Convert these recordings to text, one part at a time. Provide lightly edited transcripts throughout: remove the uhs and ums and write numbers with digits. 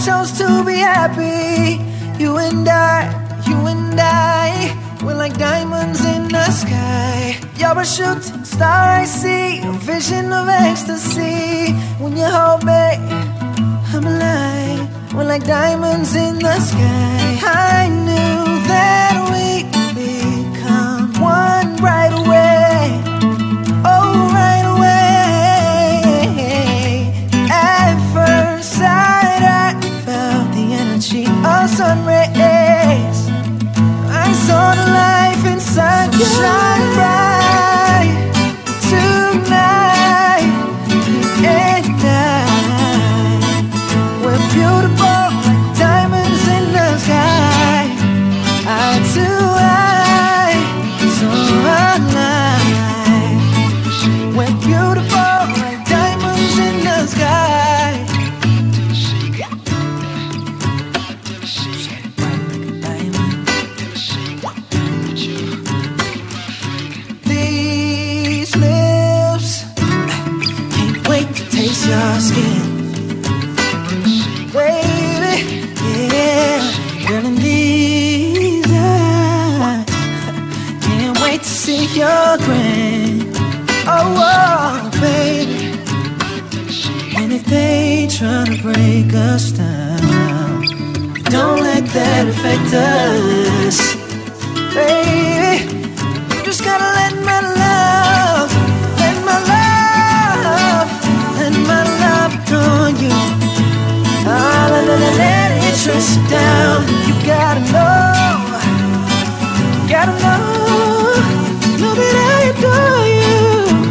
chose to be happy. You and I, we're like diamonds in the sky. You're a shooting star I see, a vision of ecstasy. When you hold me, I'm alive. We're like diamonds in the sky. I knew that we'd become one right away. Oh, right away. At first sight, I felt the energy of sun rays. I saw the life inside you. Shine bright tonight, you and I. We're beautiful like diamonds in the sky. Eye to eye, so alive. We're beautiful like diamonds in the sky. These lips can't wait to taste your skin, baby, yeah. Girl, in these eyes, can't wait to see your grin. Oh, baby. And if they try to break us down, don't let that affect us, baby. You just gotta let my love on you. Let it trace you down. You gotta know that I adore you.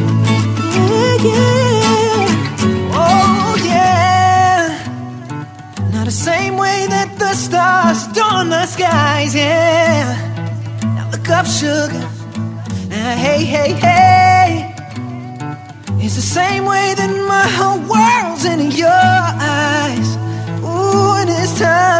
Yeah, oh yeah. Now the same way that the stars adorn the skies, yeah. Now look up, sugar. Now hey, hey, hey. It's the same way that my whole world's in your eyes. Ooh, and it's time